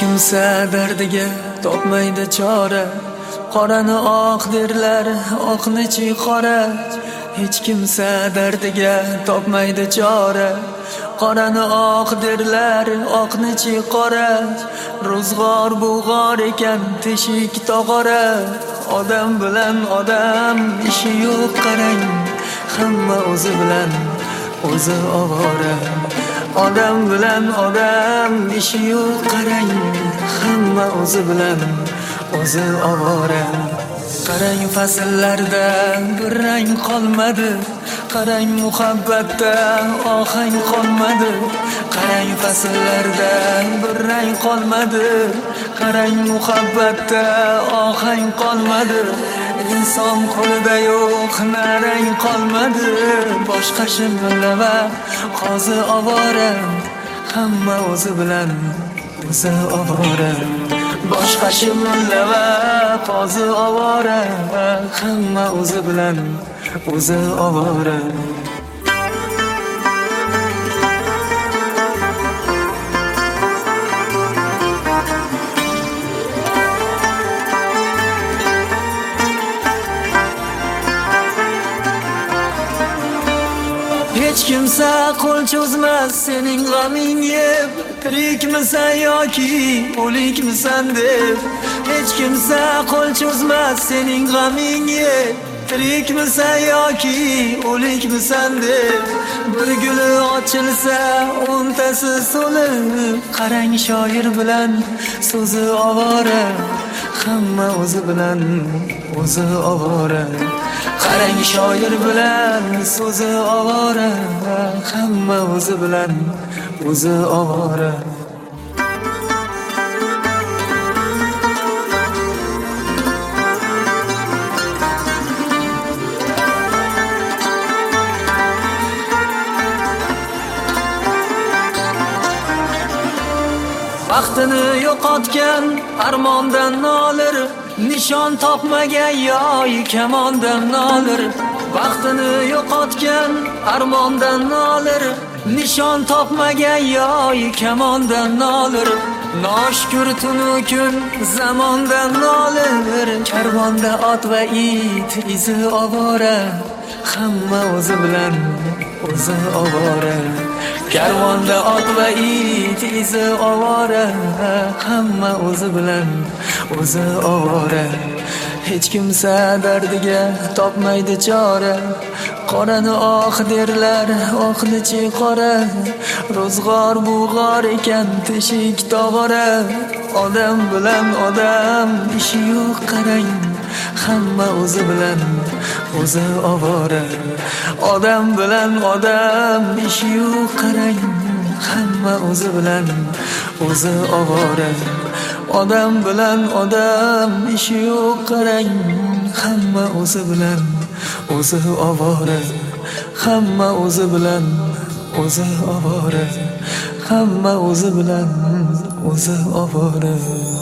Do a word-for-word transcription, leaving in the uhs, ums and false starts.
kimsa dardiga topmaydi chora. Qorani oq derlar, oqni-chi qora. Hech kimsa dardiga topmaydi chora. Qorani oq derlar, oqni-chi qora. Ro'zg'or bug'or ekan, teshik tog'ora. Odam bilan odam ishi yo'q qarang, hamma o'zi bilan o'zi ovora. Odam bilan odam ishi yo'q qarang, hamma o'zi bilan o'zi ovora. Qarang fasllarda bir rang qolmadi, qarang muhabbatda ohang qolmadi. Qarang fasllarda bir rang qolmadi, qarang muhabbatda ohang qolmadi. Inson qo'lida yo'q narang qolmadi. Boshqa shimla va qozi ovora, hamma o'zi bilan o'zi ovora. Boshqa shimla va qozi ovora, hamma o'zi bilan o'zi ovora. Hech kimsa qo'l cho'zmas sening g'aming yeb, tirikmisan yoki o'likmisan deb. Hech kimsa qo'l cho'zmas sening g'aming yeb, tirikmisan yoki o'likmisan deb. Bir guli ochilsa o'ntasi so'lib, qarang shoir bilan so'zi ovora, hamma o'zi bilan o'zi ovora. Qarang shoir bilan so'zi ovora, hamma o'zi bilan o'zi ovora. Vaqtini yo'qotgan armondan nolir, nishon topmagan yoy kamondan nolir. Vaqtini yo'qotgan armondan nolir, nishon topmagan yoy kamondan nolir. Noshkur tunu kun zamondan nolir, karvonda ot va it izi ovora, hamma o'zi bilan o'zi ovora. Karvonda ot va it izi ovora, hamma o'zi bilan o'zi ovora. Hech kimsa dardiga topmaydi chora. Qorani oq derlar, oqni-chi qora. Ro'zg'or bug'or ekan, teshik tog'ora. Odam bilan odam ishi yo'q qarang, hamma o'zi bilan o'zi ovora. Odam bilan odam ishi yo'q qarang, hamma o'zi bilan o'zi ovora. Odam bilan odam ishi yo'q qarang, hamma o'zi bilan o'zi ovora. Hamma o'zi bilan o'zi ovora. Hamma o'zi bilan o'zi ovora.